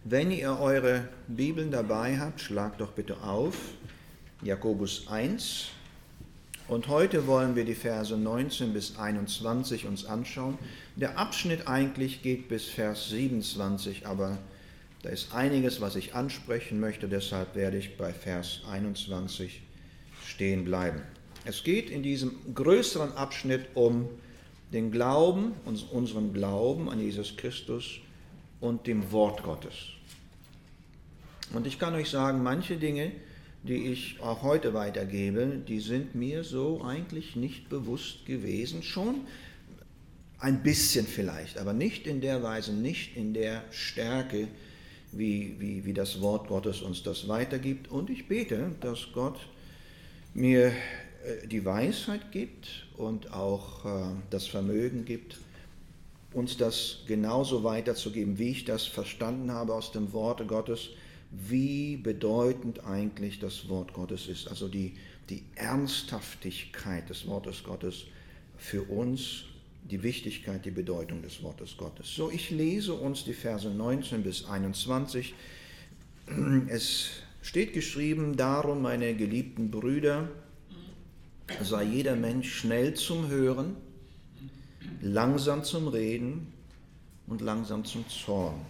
Wenn ihr eure Bibeln dabei habt, schlagt doch bitte auf, Jakobus 1. Und heute wollen wir die Verse 19 bis 21 uns anschauen. Der Abschnitt eigentlich geht bis Vers 27, aber da ist einiges, was ich ansprechen möchte, deshalb werde ich bei Vers 21 stehen bleiben. Es geht in diesem größeren Abschnitt um den Glauben, unseren Glauben an Jesus Christus und dem Wort Gottes. Und ich kann euch sagen, manche Dinge, die ich auch heute weitergebe, die sind mir so eigentlich nicht bewusst gewesen. Schon ein bisschen vielleicht, aber nicht in der Weise, nicht in der Stärke, wie das Wort Gottes uns das weitergibt. Und ich bete, dass Gott mir die Weisheit gibt und auch das Vermögen gibt, uns das genauso weiterzugeben, wie ich das verstanden habe aus dem Wort Gottes, wie bedeutend eigentlich das Wort Gottes ist. Also die Ernsthaftigkeit des Wortes Gottes für uns, die Wichtigkeit, die Bedeutung des Wortes Gottes. So, ich lese uns die Verse 19 bis 21. Es steht geschrieben: Darum, meine geliebten Brüder, sei jeder Mensch schnell zum Hören, langsam zum Reden und langsam zum Zorn.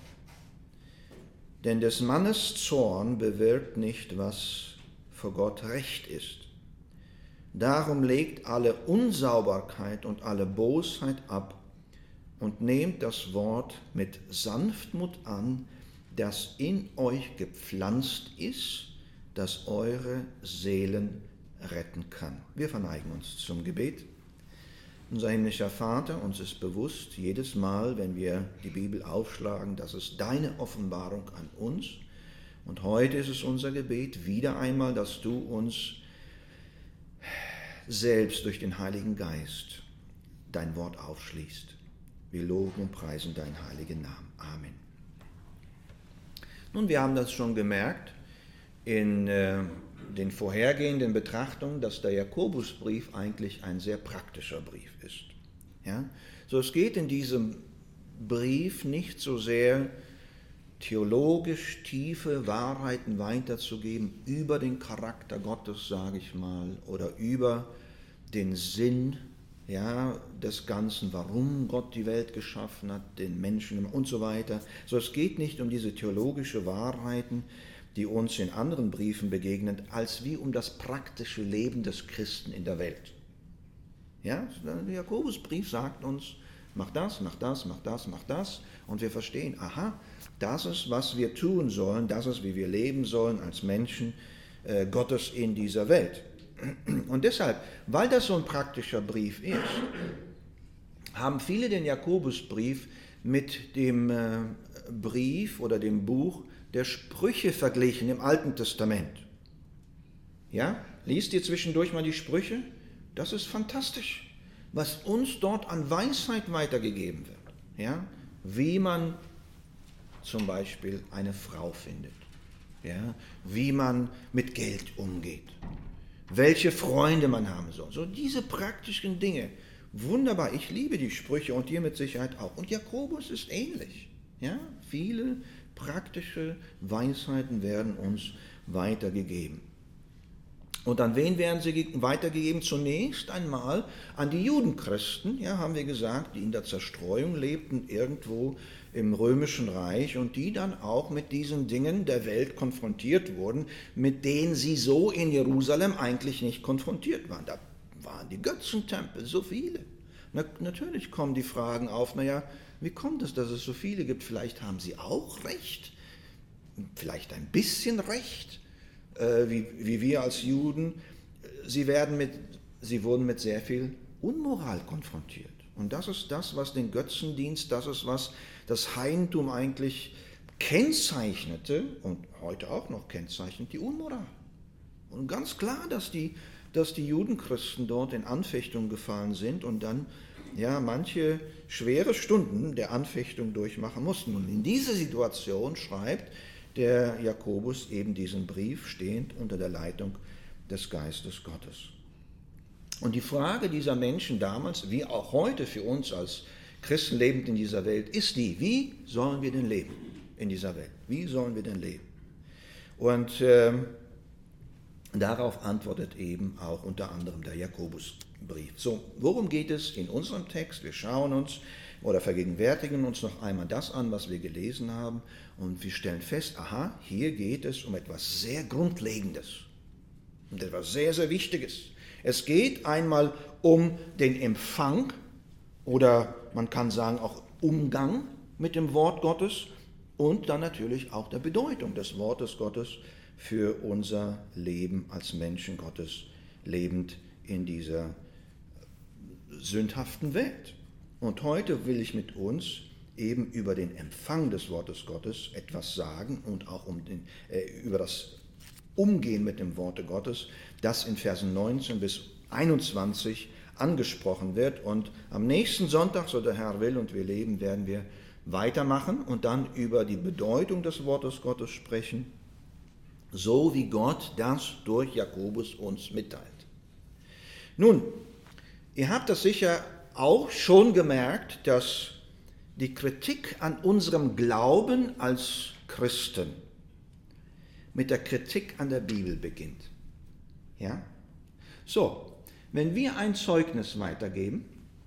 Denn des Mannes Zorn bewirkt nicht, was vor Gott recht ist. Darum legt alle Unsauberkeit und alle Bosheit ab und nehmt das Wort mit Sanftmut an, das in euch gepflanzt ist, das eure Seelen retten kann. Wir verneigen uns zum Gebet. Unser himmlischer Vater, uns ist bewusst, jedes Mal, wenn wir die Bibel aufschlagen, das ist deine Offenbarung an uns. Und heute ist es unser Gebet, wieder einmal, dass du uns selbst durch den Heiligen Geist dein Wort aufschließt. Wir loben und preisen deinen heiligen Namen. Amen. Nun, wir haben das schon gemerkt in den vorhergehenden Betrachtungen, dass der Jakobusbrief eigentlich ein sehr praktischer Brief ist. Ja? So, es geht in diesem Brief nicht so sehr theologisch tiefe Wahrheiten weiterzugeben über den Charakter Gottes, sage ich mal, oder über den Sinn, ja, des Ganzen, warum Gott die Welt geschaffen hat, den Menschen und so weiter. So, es geht nicht um diese theologische Wahrheiten, die uns in anderen Briefen begegnen, als wie um das praktische Leben des Christen in der Welt. Ja, der Jakobusbrief sagt uns, mach das, mach das, mach das, mach das, und wir verstehen, aha, das ist, was wir tun sollen, das ist, wie wir leben sollen als Menschen Gottes in dieser Welt. Und deshalb, weil das so ein praktischer Brief ist, haben viele den Jakobusbrief mit dem Brief oder dem Buch der Sprüche verglichen im Alten Testament. Ja, liest ihr zwischendurch mal die Sprüche? Das ist fantastisch, was uns dort an Weisheit weitergegeben wird. Ja, wie man zum Beispiel eine Frau findet, ja, wie man mit Geld umgeht, welche Freunde man haben soll. So diese praktischen Dinge. Wunderbar, ich liebe die Sprüche und ihr mit Sicherheit auch. Und Jakobus ist ähnlich. Ja, viele praktische Weisheiten werden uns weitergegeben. Und an wen werden sie weitergegeben? Zunächst einmal an die Judenchristen, ja, haben wir gesagt, die in der Zerstreuung lebten irgendwo im Römischen Reich und die dann auch mit diesen Dingen der Welt konfrontiert wurden, mit denen sie so in Jerusalem eigentlich nicht konfrontiert waren. Da waren die Götzentempel, so viele. Natürlich kommen die Fragen auf, naja, wie kommt es, dass es so viele gibt? Vielleicht haben sie auch recht, vielleicht ein bisschen recht, wie wir als Juden. Sie wurden mit sehr viel Unmoral konfrontiert. Und das ist das, was den Götzendienst, das ist, was das Heidentum eigentlich kennzeichnete und heute auch noch kennzeichnet, die Unmoral. Und ganz klar, dass die Judenchristen dort in Anfechtung gefallen sind und dann ja manche schwere Stunden der Anfechtung durchmachen mussten. Und in diese Situation schreibt der Jakobus eben diesen Brief, stehend unter der Leitung des Geistes Gottes. Und die Frage dieser Menschen damals, wie auch heute für uns als Christen lebend in dieser Welt, ist die: Wie sollen wir denn leben? in dieser Welt? Wie sollen wir denn leben? Und darauf antwortet eben auch unter anderem der Jakobusbrief. So, worum geht es in unserem Text? Wir schauen uns oder vergegenwärtigen uns noch einmal das an, was wir gelesen haben, und wir stellen fest, aha, hier geht es um etwas sehr Grundlegendes, um etwas sehr, sehr Wichtiges. Es geht einmal um den Empfang oder man kann sagen auch Umgang mit dem Wort Gottes und dann natürlich auch der Bedeutung des Wortes Gottes für unser Leben als Menschen Gottes, lebend in dieser sündhaften Welt. Und heute will ich mit uns eben über den Empfang des Wortes Gottes etwas sagen und auch über das Umgehen mit dem Worte Gottes, das in Versen 19 bis 21 angesprochen wird. Und am nächsten Sonntag, so der Herr will und wir leben, werden wir weitermachen und dann über die Bedeutung des Wortes Gottes sprechen, so wie Gott das durch Jakobus uns mitteilt. Nun, ihr habt das sicher auch schon gemerkt, dass die Kritik an unserem Glauben als Christen mit der Kritik an der Bibel beginnt. Ja? So, wenn wir ein Zeugnis weitergeben,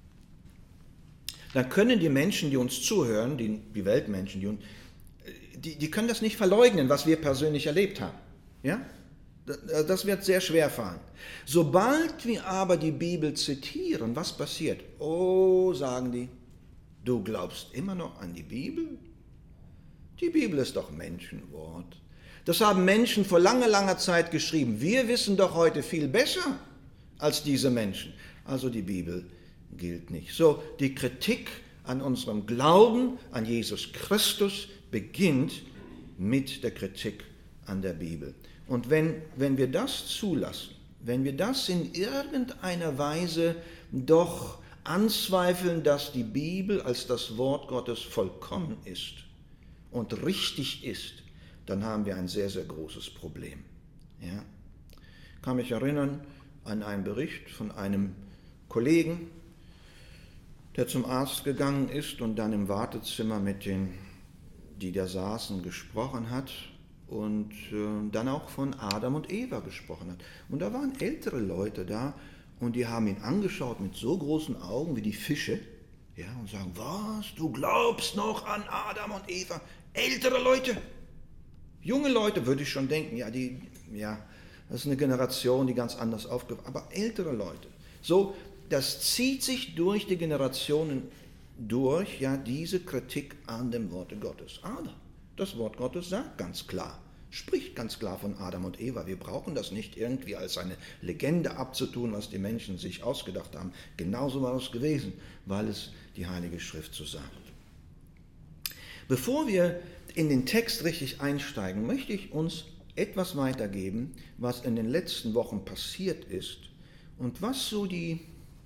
dann können die Menschen, die uns zuhören, die Weltmenschen, die können das nicht verleugnen, was wir persönlich erlebt haben. Ja? Das wird sehr schwer fallen. Sobald wir aber die Bibel zitieren, was passiert? Oh, sagen die, du glaubst immer noch an die Bibel? Die Bibel ist doch Menschenwort. Das haben Menschen vor langer, langer Zeit geschrieben. Wir wissen doch heute viel besser als diese Menschen. Also die Bibel gilt nicht. So, die Kritik an unserem Glauben an Jesus Christus beginnt mit der Kritik an der Bibel. Und wenn wir das zulassen, wenn wir das in irgendeiner Weise doch anzweifeln, dass die Bibel als das Wort Gottes vollkommen ist und richtig ist, dann haben wir ein sehr, sehr großes Problem. Ja? Ich kann mich erinnern an einen Bericht von einem Kollegen, der zum Arzt gegangen ist und dann im Wartezimmer mit denen, die da saßen, gesprochen hat und dann auch von Adam und Eva gesprochen hat. Und da waren ältere Leute da und die haben ihn angeschaut mit so großen Augen wie die Fische, ja, und sagen, was, du glaubst noch an Adam und Eva? Ältere Leute, junge Leute, würde ich schon denken, das ist eine Generation, die ganz anders aufgewachsen ist, aber ältere Leute. So, das zieht sich durch die Generationen durch, ja, diese Kritik an dem Worte Gottes. Aber das Wort Gottes sagt ganz klar, spricht ganz klar von Adam und Eva. Wir brauchen das nicht irgendwie als eine Legende abzutun, was die Menschen sich ausgedacht haben. Genauso war es gewesen, weil es die Heilige Schrift so sagt. Bevor wir in den Text richtig einsteigen, möchte ich uns etwas weitergeben, was in den letzten Wochen passiert ist und was so die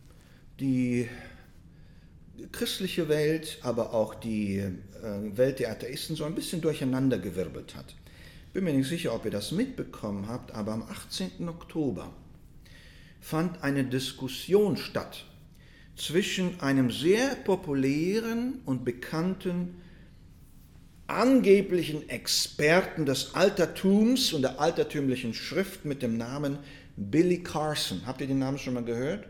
christliche Welt, aber auch die Welt der Atheisten so ein bisschen durcheinandergewirbelt hat. Ich bin mir nicht sicher, ob ihr das mitbekommen habt, aber am 18. Oktober fand eine Diskussion statt zwischen einem sehr populären und bekannten angeblichen Experten des Altertums und der altertümlichen Schrift mit dem Namen Billy Carson. Habt ihr den Namen schon mal gehört?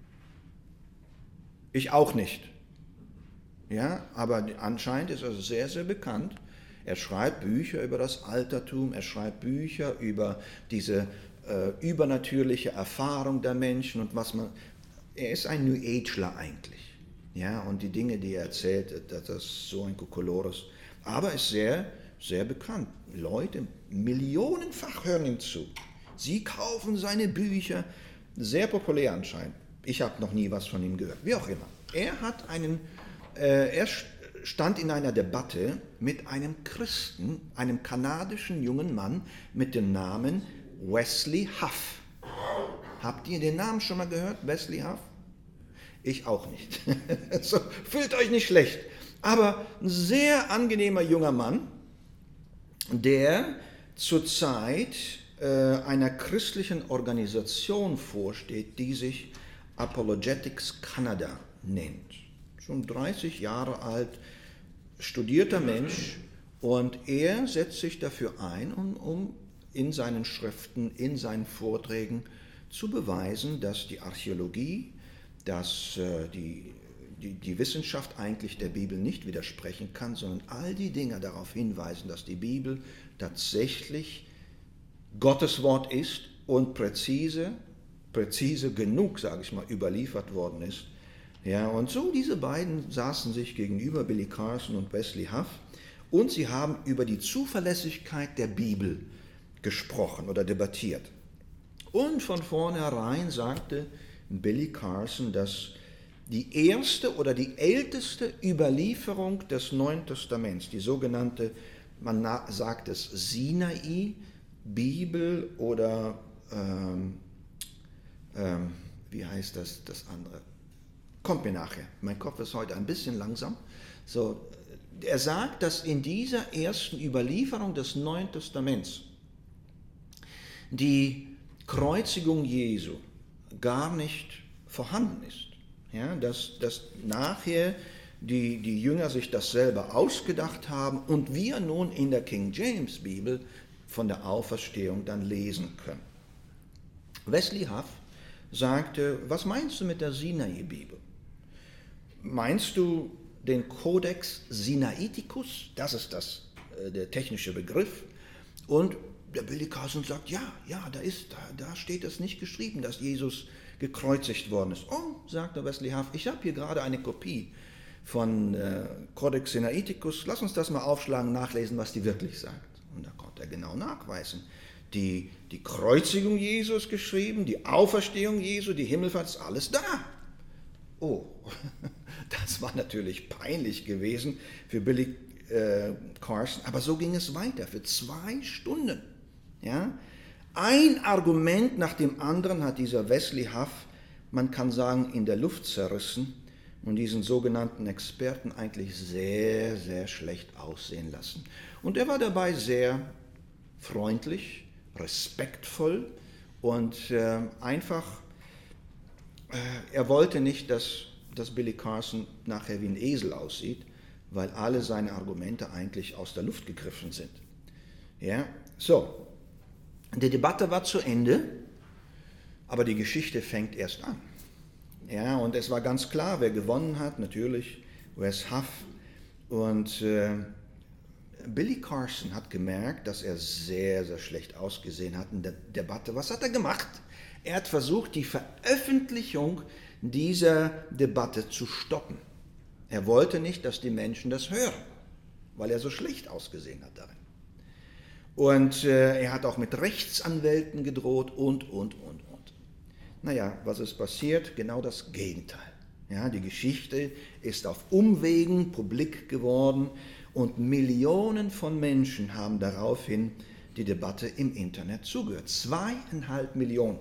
Ich auch nicht. Ja, aber anscheinend ist er sehr, sehr bekannt. Er schreibt Bücher über das Altertum, er schreibt Bücher über diese übernatürliche Erfahrung der Menschen und er ist ein New Ageler eigentlich. Ja, und die Dinge, die er erzählt, das ist so ein Kokolores. Aber er ist sehr, sehr bekannt. Leute, millionenfach hören ihm zu. Sie kaufen seine Bücher, sehr populär anscheinend. Ich habe noch nie was von ihm gehört, wie auch immer. Er stand in einer Debatte mit einem Christen, einem kanadischen jungen Mann mit dem Namen Wesley Huff. Habt ihr den Namen schon mal gehört, Wesley Huff? Ich auch nicht. So, fühlt euch nicht schlecht. Aber ein sehr angenehmer junger Mann, der zurzeit einer christlichen Organisation vorsteht, die sich Apologetics Canada nennt. Schon 30 Jahre alt, studierter Mensch Und er setzt sich dafür ein, um in seinen Schriften, in seinen Vorträgen zu beweisen, dass die Archäologie, dass die Wissenschaft eigentlich der Bibel nicht widersprechen kann, sondern all die Dinge darauf hinweisen, dass die Bibel tatsächlich Gottes Wort ist und präzise genug, sage ich mal, überliefert worden ist. Ja, und so diese beiden saßen sich gegenüber, Billy Carson und Wesley Huff, und sie haben über die Zuverlässigkeit der Bibel gesprochen oder debattiert. Und von vornherein sagte Billy Carson, dass die erste oder die älteste Überlieferung des Neuen Testaments, die sogenannte, man sagt es Sinai-Bibel oder wie heißt das andere? Kommt mir nachher, mein Kopf ist heute ein bisschen langsam. So, er sagt, dass in dieser ersten Überlieferung des Neuen Testaments die Kreuzigung Jesu gar nicht vorhanden ist. Ja, dass nachher die Jünger sich das selber ausgedacht haben und wir nun in der King James Bibel von der Auferstehung dann lesen können. Wesley Huff sagte, was meinst du mit der Sinai-Bibel? Meinst du den Codex Sinaiticus? Das ist der technische Begriff. Und der Billy Carson sagt, ja, da steht es nicht geschrieben, dass Jesus gekreuzigt worden ist. Oh, sagte Wesley Huff, ich habe hier gerade eine Kopie von Codex Sinaiticus. Lass uns das mal aufschlagen, nachlesen, was die wirklich sagt. Und da konnte er genau nachweisen. Die Kreuzigung Jesu ist geschrieben, die Auferstehung Jesu, die Himmelfahrt, ist alles da. Oh, das war natürlich peinlich gewesen für Billy Carson, aber so ging es weiter für 2 Stunden. Ja? Ein Argument nach dem anderen hat dieser Wesley Huff, man kann sagen, in der Luft zerrissen und diesen sogenannten Experten eigentlich sehr, sehr schlecht aussehen lassen. Und er war dabei sehr freundlich, respektvoll und einfach, er wollte nicht, dass Billy Carson nachher wie ein Esel aussieht, weil alle seine Argumente eigentlich aus der Luft gegriffen sind. Ja, so, die Debatte war zu Ende, aber die Geschichte fängt erst an. Ja, und es war ganz klar, wer gewonnen hat, natürlich Wes Huff. Und Billy Carson hat gemerkt, dass er sehr, sehr schlecht ausgesehen hat in der Debatte. Was hat er gemacht? Er hat versucht, die Veröffentlichung dieser Debatte zu stoppen. Er wollte nicht, dass die Menschen das hören, weil er so schlecht ausgesehen hat darin. Und er hat auch mit Rechtsanwälten gedroht und. Naja, was ist passiert? Genau das Gegenteil. Ja, die Geschichte ist auf Umwegen publik geworden und Millionen von Menschen haben daraufhin die Debatte im Internet zugehört. 2,5 Millionen.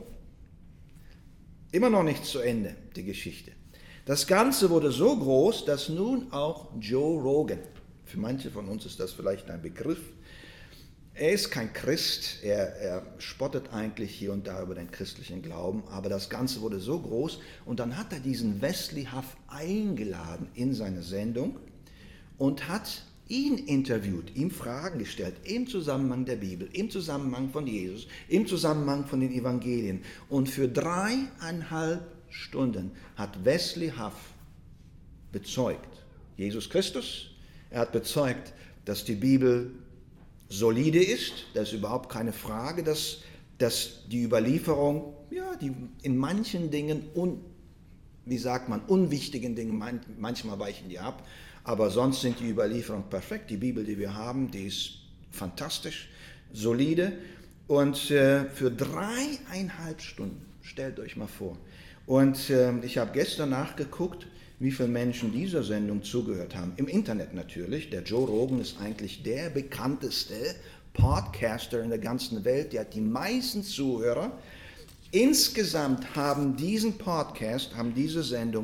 Immer noch nicht zu Ende, die Geschichte. Das Ganze wurde so groß, dass nun auch Joe Rogan, für manche von uns ist das vielleicht ein Begriff, er ist kein Christ, er spottet eigentlich hier und da über den christlichen Glauben, aber das Ganze wurde so groß und dann hat er diesen Wesley Huff eingeladen in seine Sendung und hat ihn interviewt, ihm Fragen gestellt im Zusammenhang der Bibel, im Zusammenhang von Jesus, im Zusammenhang von den Evangelien. Und für 3,5 Stunden hat Wesley Huff bezeugt, Jesus Christus, er hat bezeugt, dass die Bibel solide ist, das ist überhaupt keine Frage, dass die Überlieferung, ja, die in manchen Dingen, unwichtigen Dingen, manchmal weichen die ab, aber sonst sind die Überlieferungen perfekt. Die Bibel, die wir haben, die ist fantastisch, solide und für 3,5 Stunden, stellt euch mal vor. Und ich habe gestern nachgeguckt, wie viele Menschen dieser Sendung zugehört haben. Im Internet natürlich. Der Joe Rogan ist eigentlich der bekannteste Podcaster in der ganzen Welt. Der hat die meisten Zuhörer. Insgesamt haben diese Sendung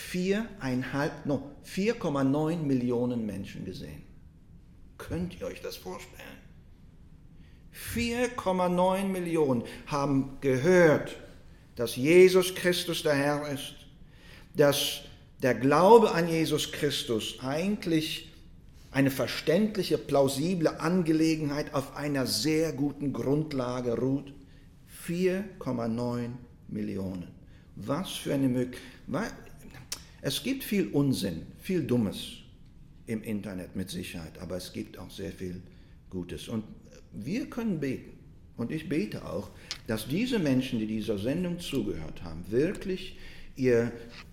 4,9 Millionen Menschen gesehen. Könnt ihr euch das vorstellen? 4,9 Millionen haben gehört, dass Jesus Christus der Herr ist, dass der Glaube an Jesus Christus eigentlich eine verständliche, plausible Angelegenheit auf einer sehr guten Grundlage ruht. 4,9 Millionen. Was für eine Möglichkeit. Es gibt viel Unsinn, viel Dummes im Internet mit Sicherheit, aber es gibt auch sehr viel Gutes. Und wir können beten, und ich bete auch, dass diese Menschen, die dieser Sendung zugehört haben, wirklich ihre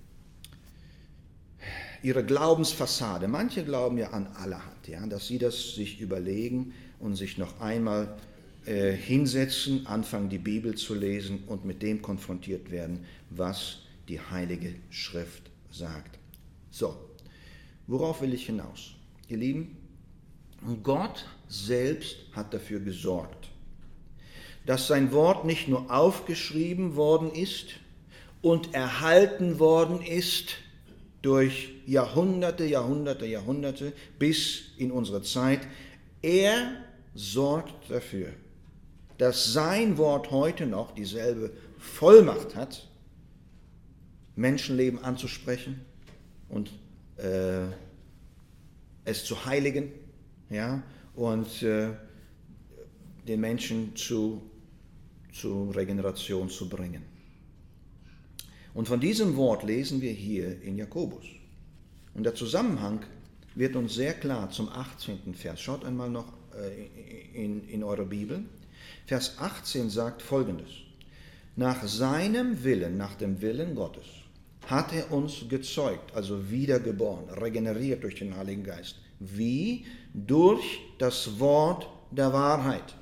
Glaubensfassade, manche glauben ja an allerhand, ja, dass sie das sich überlegen und sich noch einmal hinsetzen, anfangen die Bibel zu lesen und mit dem konfrontiert werden, was die Heilige Schrift sagt. So, worauf will ich hinaus? Ihr Lieben, Gott selbst hat dafür gesorgt, dass sein Wort nicht nur aufgeschrieben worden ist und erhalten worden ist durch Jahrhunderte bis in unsere Zeit. Er sorgt dafür, dass sein Wort heute noch dieselbe Vollmacht hat, Menschenleben anzusprechen und es zu heiligen, ja, und den Menschen zu Regeneration zu bringen. Und von diesem Wort lesen wir hier in Jakobus. Und der Zusammenhang wird uns sehr klar zum 18. Vers. Schaut einmal noch in eure Bibel. Vers 18 sagt Folgendes: Nach seinem Willen, nach dem Willen Gottes, hat er uns gezeugt, also wiedergeboren, regeneriert durch den Heiligen Geist. Wie? Durch das Wort der Wahrheit.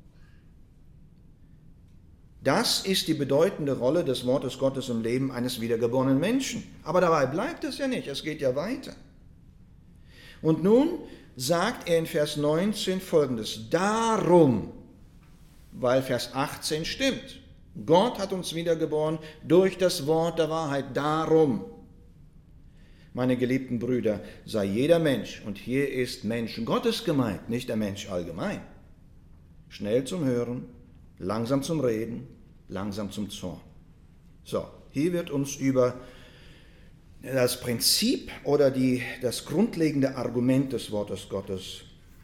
Das ist die bedeutende Rolle des Wortes Gottes im Leben eines wiedergeborenen Menschen. Aber dabei bleibt es ja nicht, es geht ja weiter. Und nun sagt er in Vers 19 Folgendes: Darum, weil Vers 18 stimmt, Gott hat uns wiedergeboren durch das Wort der Wahrheit. Darum, meine geliebten Brüder, sei jeder Mensch, und hier ist Mensch Gottes gemeint, nicht der Mensch allgemein, schnell zum Hören, langsam zum Reden, langsam zum Zorn. So, hier wird uns über das Prinzip oder das grundlegende Argument des Wortes Gottes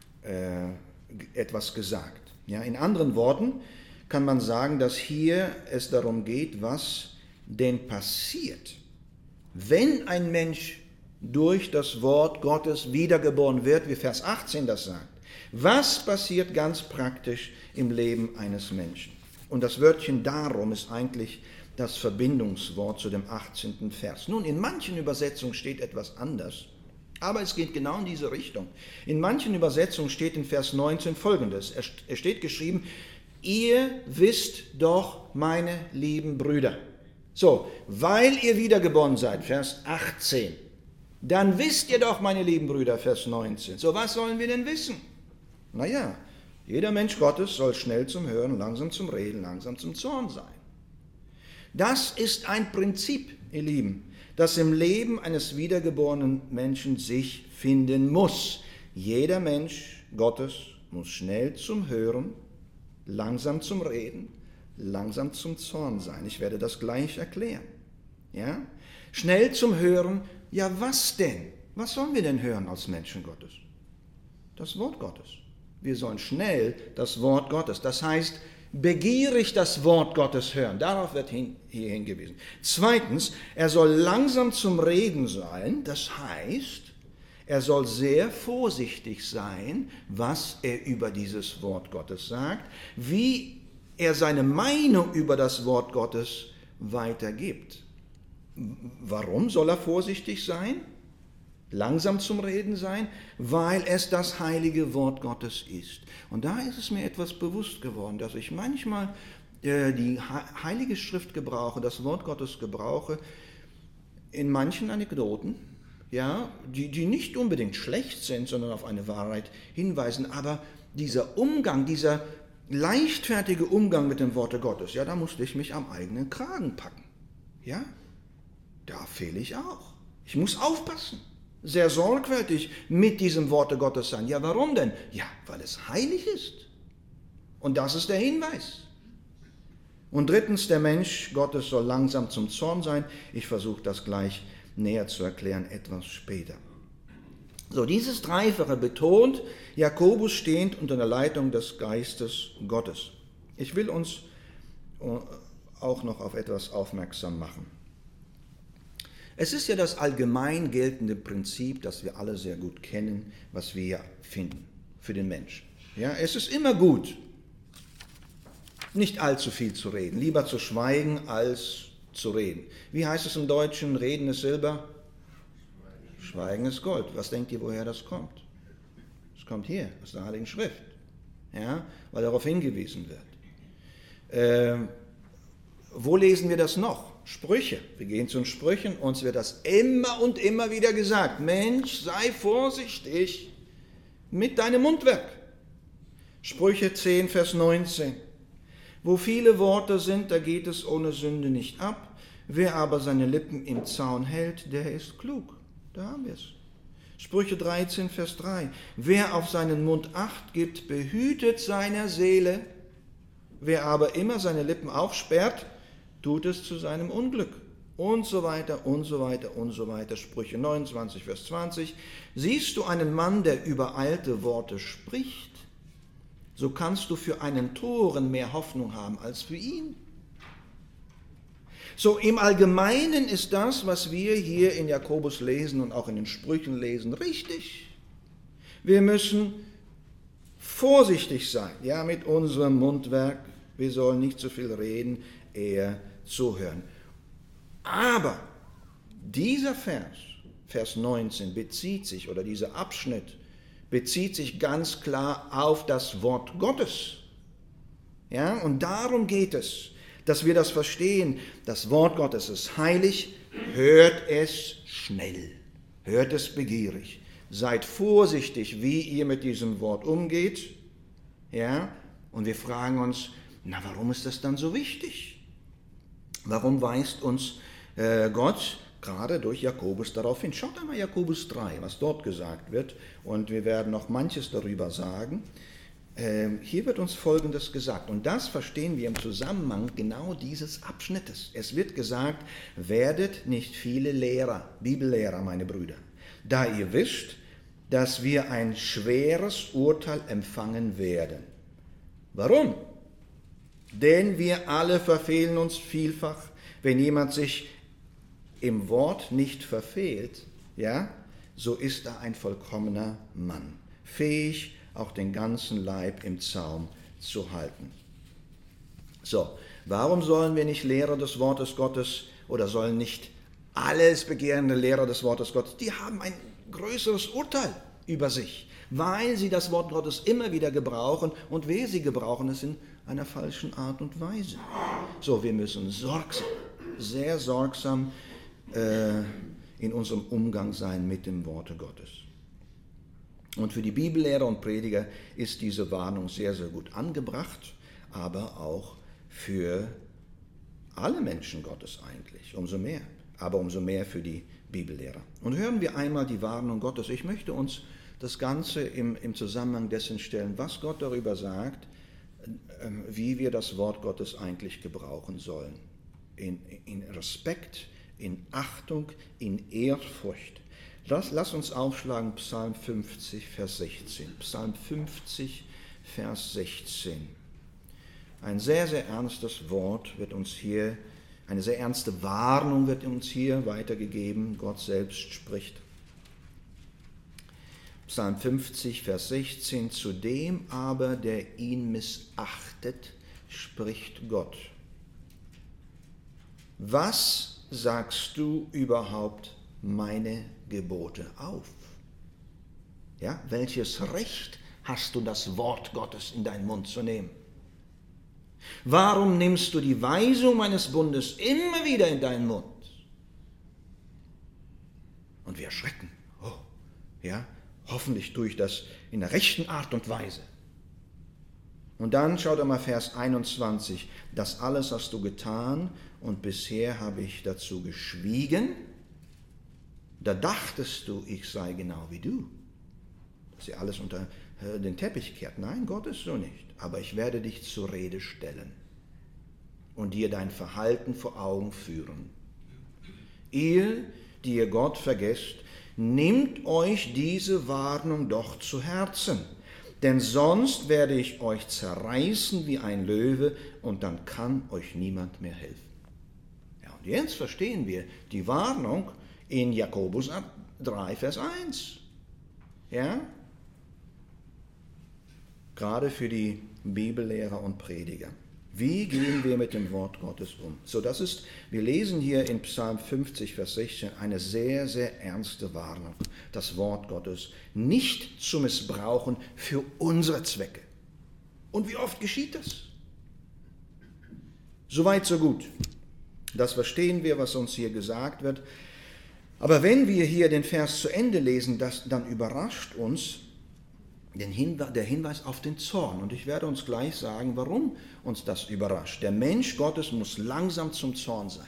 etwas gesagt. Ja, in anderen Worten kann man sagen, dass hier es darum geht, was denn passiert, wenn ein Mensch durch das Wort Gottes wiedergeboren wird, wie Vers 18 das sagt. Was passiert ganz praktisch im Leben eines Menschen? Und das Wörtchen darum ist eigentlich das Verbindungswort zu dem 18. Vers. Nun, in manchen Übersetzungen steht etwas anders, aber es geht genau in diese Richtung. In manchen Übersetzungen steht in Vers 19 Folgendes. Es steht geschrieben: Ihr wisst doch, meine lieben Brüder. So, weil ihr wiedergeboren seid, Vers 18, dann wisst ihr doch, meine lieben Brüder, Vers 19. So, was sollen wir denn wissen? Naja, jeder Mensch Gottes soll schnell zum Hören, langsam zum Reden, langsam zum Zorn sein. Das ist ein Prinzip, ihr Lieben, das im Leben eines wiedergeborenen Menschen sich finden muss. Jeder Mensch Gottes muss schnell zum Hören, langsam zum Reden, langsam zum Zorn sein. Ich werde das gleich erklären. Ja? Schnell zum Hören, ja was denn? Was sollen wir denn hören als Menschen Gottes? Das Wort Gottes. Wir sollen schnell das Wort Gottes, das heißt begierig das Wort Gottes hören. Darauf wird hier hingewiesen. Zweitens, er soll langsam zum Reden sein, das heißt, er soll sehr vorsichtig sein, was er über dieses Wort Gottes sagt, wie er seine Meinung über das Wort Gottes weitergibt. Warum soll er vorsichtig sein? Langsam zum Reden sein? Weil es das heilige Wort Gottes ist. Und da ist es mir etwas bewusst geworden, dass ich manchmal die heilige Schrift gebrauche, das Wort Gottes gebrauche, in manchen Anekdoten, ja, die nicht unbedingt schlecht sind, sondern auf eine Wahrheit hinweisen, aber dieser Umgang, dieser leichtfertige Umgang mit dem Worte Gottes, ja, da musste ich mich am eigenen Kragen packen. Ja, da fehle ich auch. Ich muss aufpassen, sehr sorgfältig mit diesem Worte Gottes sein. Ja, warum denn? Ja, weil es heilig ist. Und das ist der Hinweis. Und drittens, der Mensch Gottes soll langsam zum Zorn sein. Ich versuche das gleich näher zu erklären, etwas später. So, dieses Dreifache betont Jakobus stehend unter der Leitung des Geistes Gottes. Ich will uns auch noch auf etwas aufmerksam machen. Es ist ja das allgemein geltende Prinzip, das wir alle sehr gut kennen, was wir finden für den Menschen. Ja, es ist immer gut, nicht allzu viel zu reden, lieber zu schweigen als zu reden. Wie heißt es im Deutschen, Reden ist Silber? Schweigen ist Gold. Was denkt ihr, woher das kommt? Es kommt hier, aus der Heiligen Schrift, ja, weil darauf hingewiesen wird. Wo lesen wir das noch? Sprüche. Wir gehen zu den Sprüchen, uns wird das immer und immer wieder gesagt. Mensch, sei vorsichtig mit deinem Mundwerk. Sprüche 10, Vers 19. Wo viele Worte sind, da geht es ohne Sünde nicht ab. Wer aber seine Lippen im Zaun hält, der ist klug. Da haben wir es. Sprüche 13, Vers 3. Wer auf seinen Mund Acht gibt, behütet seiner Seele. Wer aber immer seine Lippen aufsperrt, tut es zu seinem Unglück. Und so weiter, und so weiter, und so weiter. Sprüche 29, Vers 20. Siehst du einen Mann, der übereilte Worte spricht, so kannst du für einen Toren mehr Hoffnung haben als für ihn. So, im Allgemeinen ist das, was wir hier in Jakobus lesen und auch in den Sprüchen lesen, richtig. Wir müssen vorsichtig sein, ja, mit unserem Mundwerk. Wir sollen nicht zu viel reden, eher zuhören. Aber dieser Vers 19 bezieht sich, oder dieser Abschnitt bezieht sich ganz klar auf das Wort Gottes. Ja, und darum geht es, dass wir das verstehen. Das Wort Gottes ist heilig, hört es schnell, hört es begierig. Seid vorsichtig, wie ihr mit diesem Wort umgeht. Ja, und wir fragen uns, na, warum ist das dann so wichtig? Warum weist uns Gott gerade durch Jakobus darauf hin? Schaut einmal Jakobus 3, was dort gesagt wird, und wir werden noch manches darüber sagen. Hier wird uns Folgendes gesagt, und das verstehen wir im Zusammenhang genau dieses Abschnittes. Es wird gesagt, werdet nicht viele Lehrer, Bibellehrer, meine Brüder, da ihr wisst, dass wir ein schweres Urteil empfangen werden. Warum? Denn wir alle verfehlen uns vielfach. Wenn jemand sich im Wort nicht verfehlt, ja, so ist er ein vollkommener Mann, fähig, auch den ganzen Leib im Zaum zu halten. So, warum sollen wir nicht Lehrer des Wortes Gottes oder sollen nicht alles begehrende Lehrer des Wortes Gottes, die haben ein größeres Urteil über sich, weil sie das Wort Gottes immer wieder gebrauchen und wer sie gebrauchen, es in einer falschen Art und Weise. So, wir müssen sorgsam, sehr sorgsam in unserem Umgang sein mit dem Worte Gottes. Und für die Bibellehrer und Prediger ist diese Warnung sehr, sehr gut angebracht, aber auch für alle Menschen Gottes eigentlich, umso mehr, aber umso mehr für die Bibellehrer. Und hören wir einmal die Warnung Gottes. Ich möchte uns das Ganze im Zusammenhang dessen stellen, was Gott darüber sagt, wie wir das Wort Gottes eigentlich gebrauchen sollen. In Respekt, in Achtung, in Ehrfurcht. Lass uns aufschlagen Psalm 50, Vers 16. Psalm 50, Vers 16. Ein sehr, sehr ernstes Wort wird uns hier, eine sehr ernste Warnung wird uns hier weitergegeben. Gott selbst spricht. Psalm 50, Vers 16. Zu dem aber, der ihn missachtet, spricht Gott. Was sagst du überhaupt meine Gebote auf? Ja, welches Recht hast du, das Wort Gottes in deinen Mund zu nehmen? Warum nimmst du die Weisung meines Bundes immer wieder in deinen Mund? Und wir erschrecken. Oh, ja, hoffentlich tue ich das in der rechten Art und Weise. Und dann schaut einmal Vers 21. Das alles hast du getan und bisher habe ich dazu geschwiegen. Da dachtest du, ich sei genau wie du, dass ihr alles unter den Teppich kehrt. Nein, Gott ist so nicht. Aber ich werde dich zur Rede stellen und dir dein Verhalten vor Augen führen. Ihr, die ihr Gott vergesst, Nehmt euch diese Warnung doch zu Herzen, denn sonst werde ich euch zerreißen wie ein Löwe und dann kann euch niemand mehr helfen. Ja, und jetzt verstehen wir die Warnung in Jakobus 3, Vers 1. Ja? Gerade für die Bibellehrer und Prediger. Wie gehen wir mit dem Wort Gottes um? So, wir lesen hier in Psalm 50, Vers 16 eine sehr, sehr ernste Warnung, das Wort Gottes nicht zu missbrauchen für unsere Zwecke. Und wie oft geschieht das? Soweit, so gut. Das verstehen wir, was uns hier gesagt wird. Aber wenn wir hier den Vers zu Ende lesen, dann überrascht uns der Hinweis auf den Zorn. Und ich werde uns gleich sagen, warum uns das überrascht. Der Mensch Gottes muss langsam zum Zorn sein.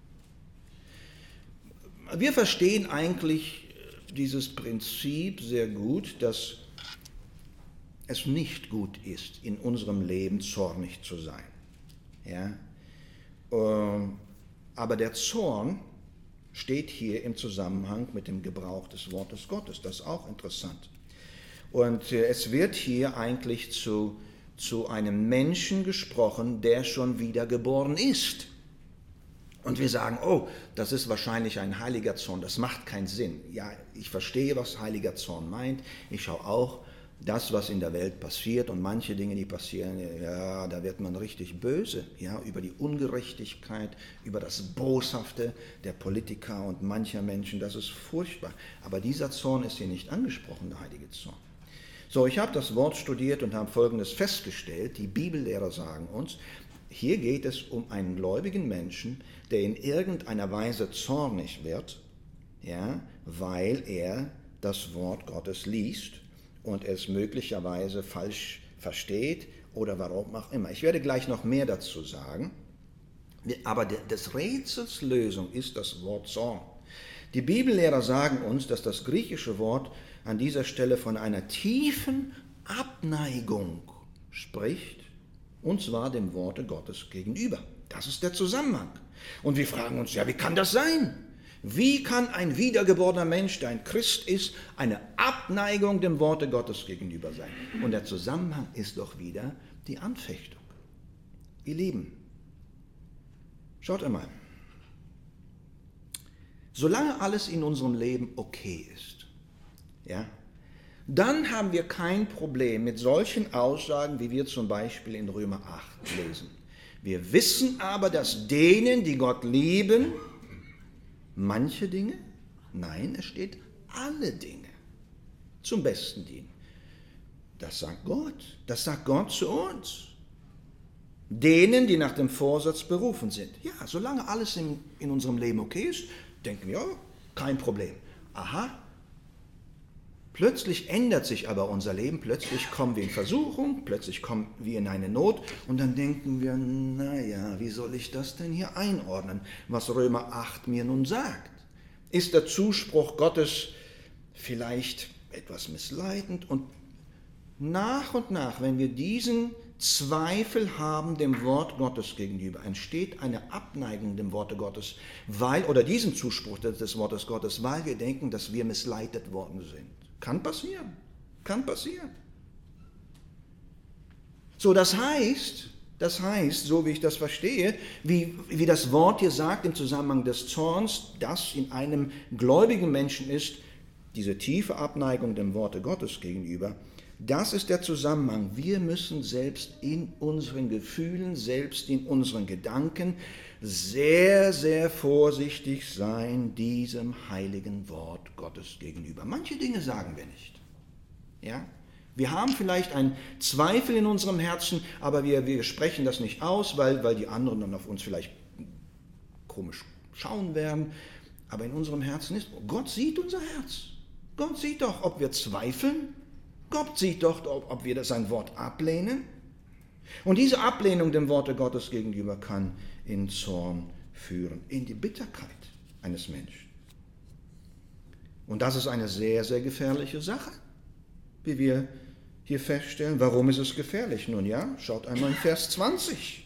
Wir verstehen eigentlich dieses Prinzip sehr gut, dass es nicht gut ist, in unserem Leben zornig zu sein. Ja? Aber der Zorn steht hier im Zusammenhang mit dem Gebrauch des Wortes Gottes. Das ist auch interessant. Und es wird hier eigentlich zu einem Menschen gesprochen, der schon wiedergeboren ist. Und wir sagen, oh, das ist wahrscheinlich ein heiliger Zorn, das macht keinen Sinn. Ja, ich verstehe, was heiliger Zorn meint. Ich schaue auch das, was in der Welt passiert und manche Dinge, die passieren, ja, da wird man richtig böse, ja, über die Ungerechtigkeit, über das Boshafte der Politiker und mancher Menschen, das ist furchtbar. Aber dieser Zorn ist hier nicht angesprochen, der heilige Zorn. So, ich habe das Wort studiert und habe Folgendes festgestellt, die Bibellehrer sagen uns, hier geht es um einen gläubigen Menschen, der in irgendeiner Weise zornig wird, ja, weil er das Wort Gottes liest und es möglicherweise falsch versteht oder warum auch immer. Ich werde gleich noch mehr dazu sagen, aber des Rätsels Lösung ist das Wort Zorn. Die Bibellehrer sagen uns, dass das griechische Wort an dieser Stelle von einer tiefen Abneigung spricht, und zwar dem Worte Gottes gegenüber. Das ist der Zusammenhang. Und wir fragen uns, ja, wie kann das sein? Wie kann ein wiedergeborener Mensch, der ein Christ ist, eine Abneigung dem Worte Gottes gegenüber sein? Und der Zusammenhang ist doch wieder die Anfechtung. Ihr Lieben, schaut einmal. Solange alles in unserem Leben okay ist, ja, dann haben wir kein Problem mit solchen Aussagen, wie wir zum Beispiel in Römer 8 lesen. Wir wissen aber, dass denen, die Gott lieben, manche Dinge, nein, es steht alle Dinge, zum Besten dienen. Das sagt Gott zu uns. Denen, die nach dem Vorsatz berufen sind. Ja, solange alles in unserem Leben okay ist, denken wir, ja, kein Problem. Aha, plötzlich ändert sich aber unser Leben, plötzlich kommen wir in Versuchung, plötzlich kommen wir in eine Not und dann denken wir, naja, wie soll ich das denn hier einordnen, was Römer 8 mir nun sagt? Ist der Zuspruch Gottes vielleicht etwas missleitend? Und nach, wenn wir diesen Zweifel haben dem Wort Gottes gegenüber, entsteht eine Abneigung dem Worte Gottes, oder diesen Zuspruch des Wortes Gottes, weil wir denken, dass wir missleitet worden sind. Kann passieren. So, das heißt, so wie ich das verstehe, wie das Wort hier sagt im Zusammenhang des Zorns, das in einem gläubigen Menschen ist, diese tiefe Abneigung dem Worte Gottes gegenüber, das ist der Zusammenhang. Wir müssen selbst in unseren Gefühlen, selbst in unseren Gedanken sehr, sehr vorsichtig sein diesem heiligen Wort Gottes gegenüber. Manche Dinge sagen wir nicht. Ja? Wir haben vielleicht einen Zweifel in unserem Herzen, aber wir sprechen das nicht aus, weil die anderen dann auf uns vielleicht komisch schauen werden. Aber in unserem Herzen ist, Gott sieht unser Herz. Gott sieht doch, ob wir zweifeln. Gott sieht doch, ob wir sein Wort ablehnen. Und diese Ablehnung dem Worte Gottes gegenüber kann in Zorn führen, in die Bitterkeit eines Menschen. Und das ist eine sehr, sehr gefährliche Sache, wie wir hier feststellen. Warum ist es gefährlich? Nun ja, schaut einmal in Vers 20.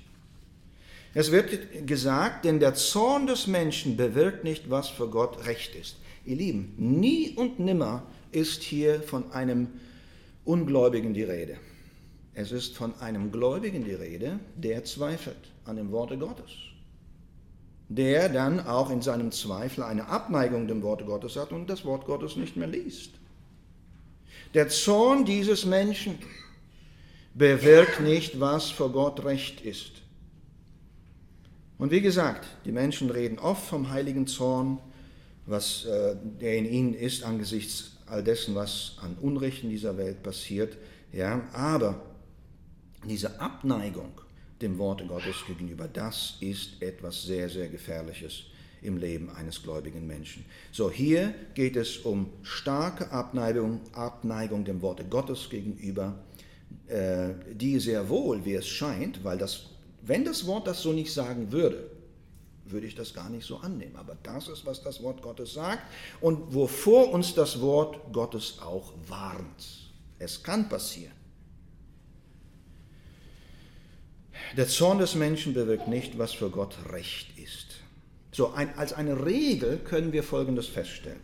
Es wird gesagt, denn der Zorn des Menschen bewirkt nicht, was für Gott recht ist. Ihr Lieben, nie und nimmer ist hier von einem Ungläubigen die Rede. Es ist von einem Gläubigen die Rede, der zweifelt an dem Worte Gottes. Der dann auch in seinem Zweifel eine Abneigung dem Worte Gottes hat und das Wort Gottes nicht mehr liest. Der Zorn dieses Menschen bewirkt nicht, was vor Gott recht ist. Und wie gesagt, die Menschen reden oft vom heiligen Zorn, der in ihnen ist angesichts all dessen, was an Unrecht in dieser Welt passiert. Ja, aber diese Abneigung dem Worte Gottes gegenüber, das ist etwas sehr, sehr Gefährliches im Leben eines gläubigen Menschen. So, hier geht es um starke Abneigung dem Worte Gottes gegenüber, die sehr wohl, wie es scheint, weil wenn das Wort das so nicht sagen würde, würde ich das gar nicht so annehmen. Aber das ist, was das Wort Gottes sagt und wovor uns das Wort Gottes auch warnt. Es kann passieren. Der Zorn des Menschen bewirkt nicht, was für Gott recht ist. So, als eine Regel können wir Folgendes feststellen.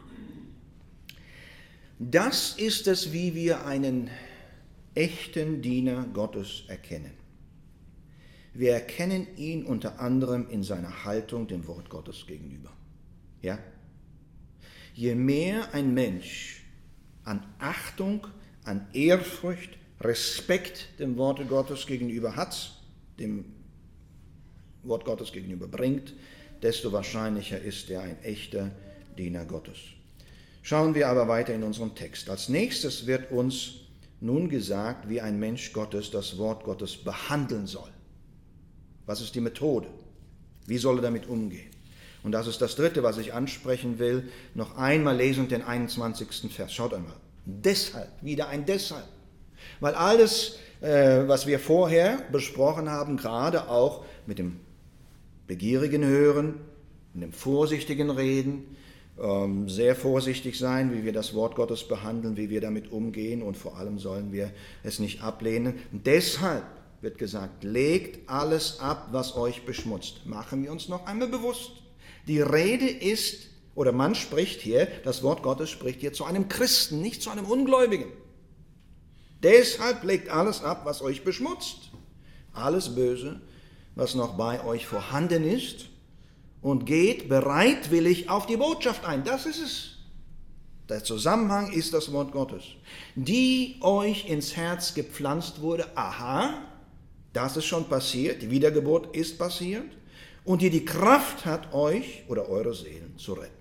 Das ist es, wie wir einen echten Diener Gottes erkennen. Wir erkennen ihn unter anderem in seiner Haltung dem Wort Gottes gegenüber. Ja? Je mehr ein Mensch an Achtung, an Ehrfurcht, Respekt dem Worte Gottes gegenüber hat, dem Wort Gottes gegenüber bringt, desto wahrscheinlicher ist er ein echter Diener Gottes. Schauen wir aber weiter in unserem Text. Als nächstes wird uns nun gesagt, wie ein Mensch Gottes das Wort Gottes behandeln soll. Was ist die Methode? Wie soll er damit umgehen? Und das ist das Dritte, was ich ansprechen will. Noch einmal lesend den 21. Vers. Schaut einmal. Deshalb, wieder ein Deshalb. Weil alles, was wir vorher besprochen haben, gerade auch mit dem begierigen Hören, mit dem vorsichtigen Reden, sehr vorsichtig sein, wie wir das Wort Gottes behandeln, wie wir damit umgehen und vor allem sollen wir es nicht ablehnen. Deshalb wird gesagt, legt alles ab, was euch beschmutzt. Machen wir uns noch einmal bewusst. Die Rede ist, oder man spricht hier, das Wort Gottes spricht hier zu einem Christen, nicht zu einem Ungläubigen. Deshalb legt alles ab, was euch beschmutzt. Alles Böse, was noch bei euch vorhanden ist, und geht bereitwillig auf die Botschaft ein. Das ist es. Der Zusammenhang ist das Wort Gottes, die euch ins Herz gepflanzt wurde. Aha, das ist schon passiert, die Wiedergeburt ist passiert und die Kraft hat, euch oder eure Seelen zu retten.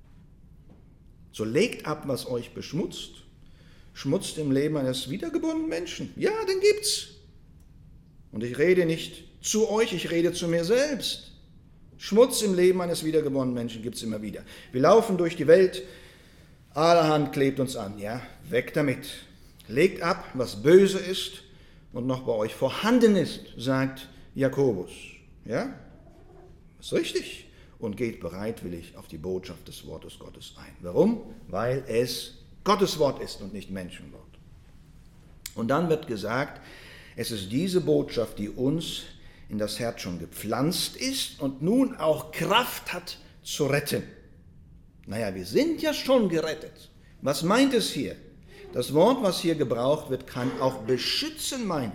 So legt ab, was euch beschmutzt. Schmutzt im Leben eines wiedergeborenen Menschen. Ja, den gibt's. Und ich rede nicht zu euch, ich rede zu mir selbst. Schmutz im Leben eines wiedergeborenen Menschen gibt es immer wieder. Wir laufen durch die Welt, allerhand klebt uns an. Ja, weg damit. Legt ab, was böse ist und noch bei euch vorhanden ist, sagt Jakobus. Ja, ist richtig. Und geht bereitwillig auf die Botschaft des Wortes Gottes ein. Warum? Weil es Gottes Wort ist und nicht Menschenwort. Und dann wird gesagt, es ist diese Botschaft, die uns in das Herz schon gepflanzt ist und nun auch Kraft hat zu retten. Naja, wir sind ja schon gerettet. Was meint es hier? Das Wort, was hier gebraucht wird, kann auch beschützen meinen,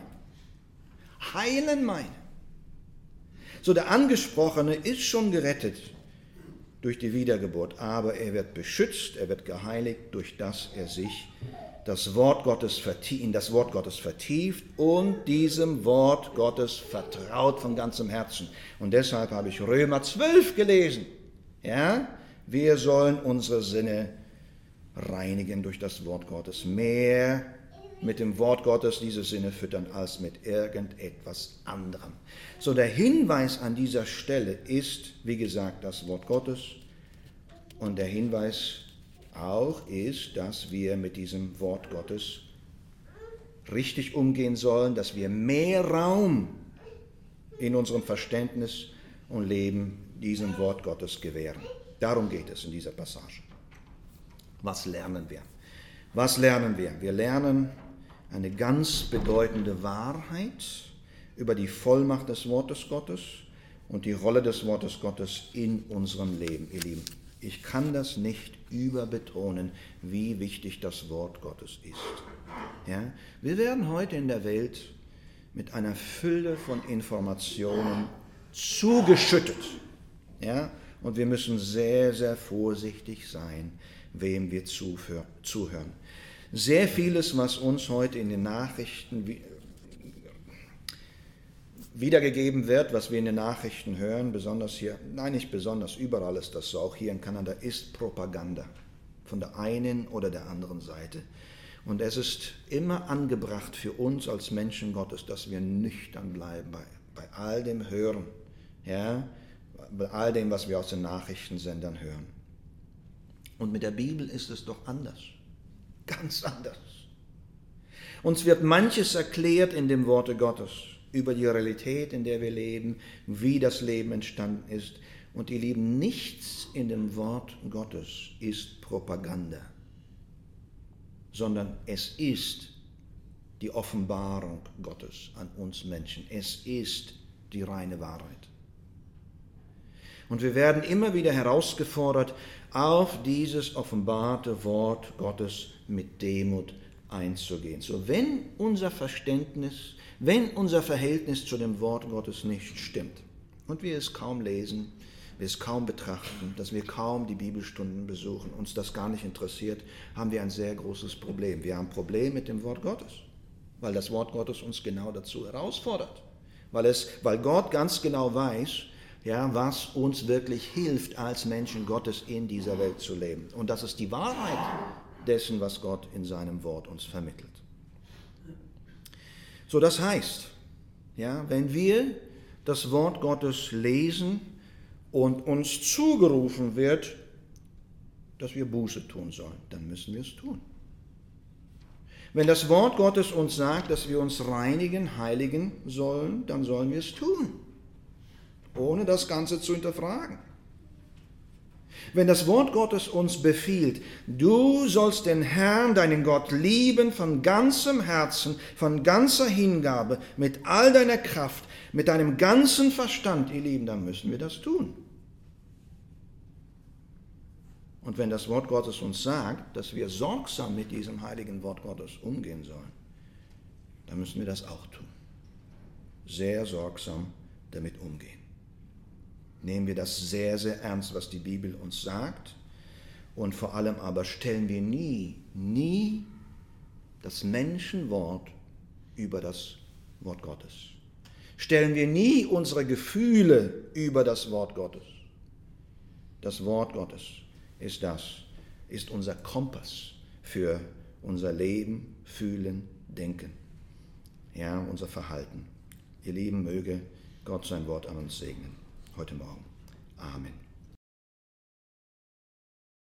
heilen meinen. So, der Angesprochene ist schon gerettet durch die Wiedergeburt, aber er wird beschützt, er wird geheiligt, durch das er sich in das Wort Gottes vertieft und diesem Wort Gottes vertraut von ganzem Herzen. Und deshalb habe ich Römer 12 gelesen. Ja, wir sollen unsere Sinne reinigen durch das Wort Gottes. Mehr mit dem Wort Gottes diese Sinne füttern als mit irgendetwas anderem. So, der Hinweis an dieser Stelle ist, wie gesagt, das Wort Gottes. Und der Hinweis auch ist, dass wir mit diesem Wort Gottes richtig umgehen sollen, dass wir mehr Raum in unserem Verständnis und Leben diesem Wort Gottes gewähren. Darum geht es in dieser Passage. Was lernen wir? Was lernen wir? Wir lernen eine ganz bedeutende Wahrheit über die Vollmacht des Wortes Gottes und die Rolle des Wortes Gottes in unserem Leben, ihr Lieben. Ich kann das nicht überbetonen, wie wichtig das Wort Gottes ist. Ja? Wir werden heute in der Welt mit einer Fülle von Informationen zugeschüttet. Ja? Und wir müssen sehr, sehr vorsichtig sein, wem wir zuhören. Sehr vieles, was uns heute in den Nachrichten wiedergegeben wird, was wir in den Nachrichten hören, besonders hier, nein, nicht besonders, überall ist das so, auch hier in Kanada, ist Propaganda von der einen oder der anderen Seite. Und es ist immer angebracht für uns als Menschen Gottes, dass wir nüchtern bleiben bei all dem Hören, ja, bei all dem, was wir aus den Nachrichtensendern hören. Und mit der Bibel ist es doch anders, ganz anders. Uns wird manches erklärt in dem Worte Gottes, über die Realität, in der wir leben, wie das Leben entstanden ist. Und ihr Lieben, nichts in dem Wort Gottes ist Propaganda, sondern es ist die Offenbarung Gottes an uns Menschen. Es ist die reine Wahrheit. Und wir werden immer wieder herausgefordert, auf dieses offenbarte Wort Gottes mit Demut einzugehen. So, wenn unser Verständnis, wenn unser Verhältnis zu dem Wort Gottes nicht stimmt und wir es kaum lesen, wir es kaum betrachten, dass wir kaum die Bibelstunden besuchen, uns das gar nicht interessiert, haben wir ein sehr großes Problem. Wir haben ein Problem mit dem Wort Gottes, weil das Wort Gottes uns genau dazu herausfordert, weil Gott ganz genau weiß, ja, was uns wirklich hilft, als Menschen Gottes in dieser Welt zu leben. Und das ist die Wahrheit dessen, was Gott in seinem Wort uns vermittelt. So, das heißt, ja, wenn wir das Wort Gottes lesen und uns zugerufen wird, dass wir Buße tun sollen, dann müssen wir es tun. Wenn das Wort Gottes uns sagt, dass wir uns reinigen, heiligen sollen, dann sollen wir es tun, ohne das Ganze zu hinterfragen. Wenn das Wort Gottes uns befiehlt, du sollst den Herrn, deinen Gott, lieben von ganzem Herzen, von ganzer Hingabe, mit all deiner Kraft, mit deinem ganzen Verstand, ihr Lieben, dann müssen wir das tun. Und wenn das Wort Gottes uns sagt, dass wir sorgsam mit diesem heiligen Wort Gottes umgehen sollen, dann müssen wir das auch tun. Sehr sorgsam damit umgehen. Nehmen wir das sehr, sehr ernst, was die Bibel uns sagt. Und vor allem aber stellen wir nie das Menschenwort über das Wort Gottes. Stellen wir nie unsere Gefühle über das Wort Gottes. Das Wort Gottes ist unser Kompass für unser Leben, Fühlen, Denken, ja, unser Verhalten. Ihr Lieben, möge Gott sein Wort an uns segnen. Heute Morgen. Amen.